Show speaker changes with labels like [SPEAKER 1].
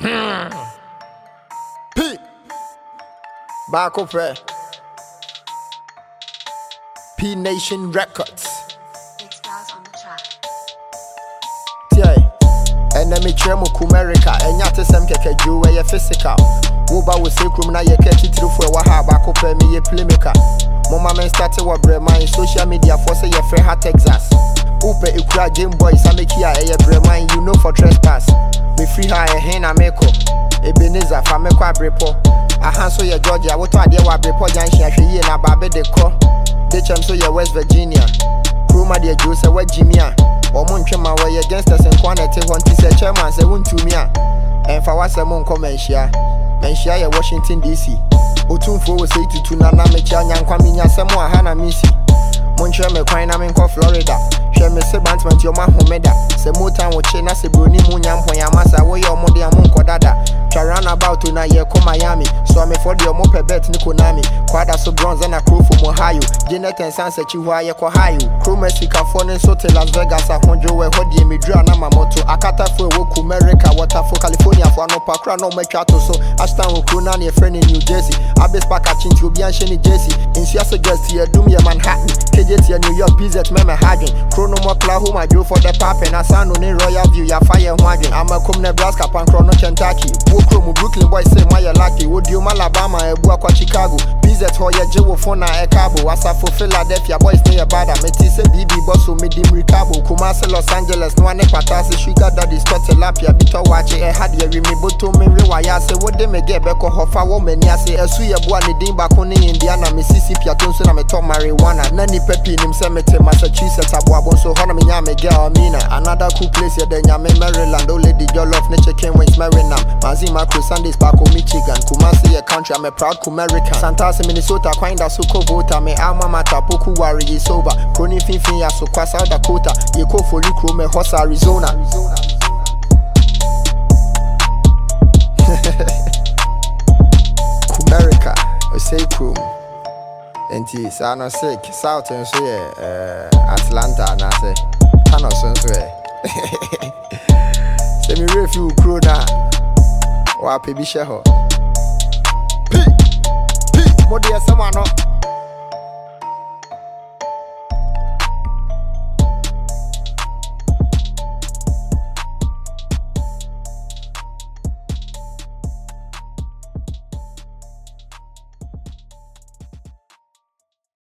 [SPEAKER 1] P. Back up there. P Nation Records.
[SPEAKER 2] Big Stars on the track.
[SPEAKER 1] Tiye. Enemy tremo Kumerica. Enyate sem keke juwe ye physical. Woba we say krum na ye kechi trufwe waha back up me ye playmaker. Mama men started wa brema in social media for say ye free ha Texas. Upe ikura Game Boy Samekia eye brema you know for trespass. Me free ha e hen ameko. Ebenezer fa meko abrepo. Ahanso ye Georgia woto ade wa abrepo janhia hwe ye na babe de ko. Dechem so ye West Virginia. Kroma de Jose wa Jimia. Omo ntwema wa ye gangsters enquanete honti se chairman se wuntumi a. Emfa wasem nko menhia. Menhia ye Washington DC. Otumfo wo sei tutu na na mecha nyankwa minya semo aha na misi. Monchwe me kwan na menko Florida. Hwe me se bantment yo ma homeda. Se motan wo che na se broni mu nyampon ya masa wo ye omode amonko dada. Twa run about na ye ko Miami. So me for the omo pe bet ni Konami. Kwada so bronze na crew from Ohio. Janet and Sansa chi hwa ye ko hayo. Crew Mexico for ne so te Las Vegas akonjo we hodi me dra na mamoto. Akata fo wo ku America water for California for no pakra no metwa to so. Ashton wo crew na ne friend in New Jersey. Abes pack a chinti obi an sheni Jersey. Insia suggest ye dum ye Manhattan. KJT ye New York BZ meme hadwen. Crew no more Oklahoma Joe for the pap and asano ne Royal View ya fire hwadwen. Ama kom Nebraska pankro no Kentucky. From Brooklyn boys say my lucky. Would you Alabama ebu akwa Chicago? BZ ho ye jewo phone na ekabo. Asafo Philadelphia boys near bada. Meti se BB boss so medim Ricardo. Kumasi Los Angeles no ane patasi. Sugar daddy start tilapia bito wache e had ye rimi boto me rewaya se wo de me get beko hofa wo meni ase esu ye bua ne din bako ne Indiana Mississippi atonso na me top marijuana. Nani pepi nim se mete Massachusetts abuabon so hono me nya me girl Mina. Another cool place ye de nya me Maryland. O lady jollof ne chicken wings Maryland. Mazima Sundays back home Michigan. Kumasi a country, I'm a proud Kumerican. Santasa, Minnesota, Quinda, Suko Vota, me alma mater, Poku Wari is over. Crony Finfin, Yaso, South Dakota, Yeko for Lucro, me Hossa, Arizona. Kumerica, I say crew. And tis, I know sick, South and so Atlanta, and I say, Thanos and so Send me refuel crew now. Wa pebi she ho. P. Mo de sama no.